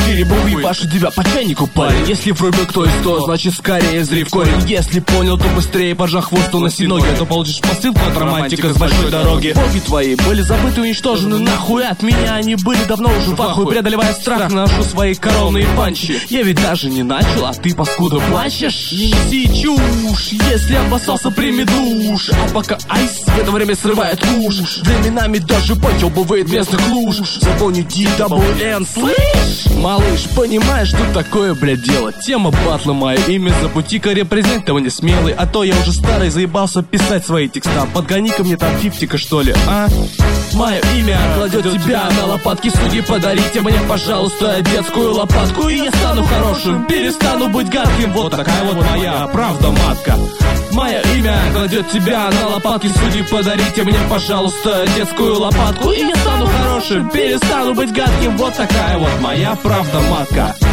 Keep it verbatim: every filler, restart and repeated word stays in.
Перебуй, ваши тебя по чайнику, парень. Если врубил кто из то, значит скорее зри в корень. Если понял, то быстрее пожах хвост, уноси ноги, а то получишь посылку от романтика с большой дороги. Боги твои были забыты, уничтожены нахуй. От меня они были давно уже в ахуе. Преодолевая страх, наношу свои коронные панчи. Я ведь даже не начал, а ты, паскуда, плачешь. Не неси чушь, если обоссался, прими душ. А пока айс в это время срывает куш. Временами даже подъебывает местных луж. Запомни ди дабл ю эн, слышь? Малыш, понимаешь, что такое, блядь, дело? Тема батла, мое имя, забути-ка репрезентование смелый. А то я уже старый, заебался писать свои текста. Подгони-ка мне там фифтика, что ли, а? Мое имя кладет тебя на лопатки судьи. Подарите мне, пожалуйста, детскую лопатку, и я стану хорошим, перестану быть гадким. Вот такая вот моя правда, матка. Мое имя кладет тебя на лопатки судьи. Подарите мне, пожалуйста, детскую лопатку, и я стану хорошим, перестану быть гадким. Вот такая вот моя правда, матка.